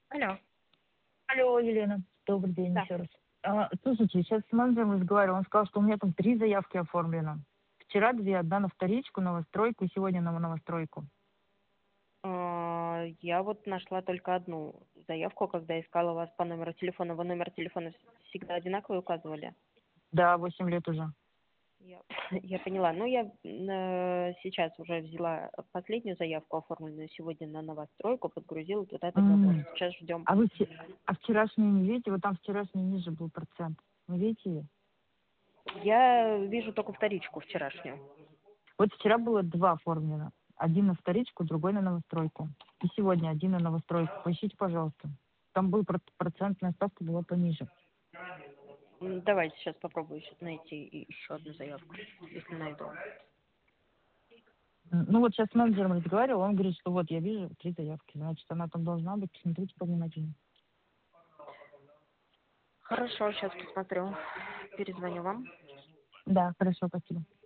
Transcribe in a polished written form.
Алло, Алло, Елена. Добрый день да. еще раз. Слушайте, сейчас с менеджером разговаривала, он сказал, что у меня там 3 заявки оформлено. Вчера 2, одна на вторичку, новостройку, и сегодня на новостройку. Я вот нашла только одну заявку, когда искала вас по номеру телефона. Вы номер телефона всегда одинаковый указывали? Да, 8 лет уже. Я, я поняла. Ну, я сейчас уже взяла последнюю заявку, оформленную сегодня на новостройку, подгрузила туда договор. М. Сейчас ждем. А вчерашние не видите? Вот там вчерашний ниже был процент. Не видите ее? Я вижу только вторичку вчерашнюю. Вот вчера было 2 оформлено. Один на вторичку, другой на новостройку. И сегодня один на новостройку. Поищите, пожалуйста. Там был процентная ставка была пониже. Давайте сейчас попробую найти еще одну заявку, если найду. Ну вот сейчас с менеджером разговаривал, он говорит, что вот я вижу 3 заявки. Значит, она там должна быть. Смотрите повнимательнее. Хорошо, сейчас посмотрю. Перезвоню вам. Да, хорошо, спасибо.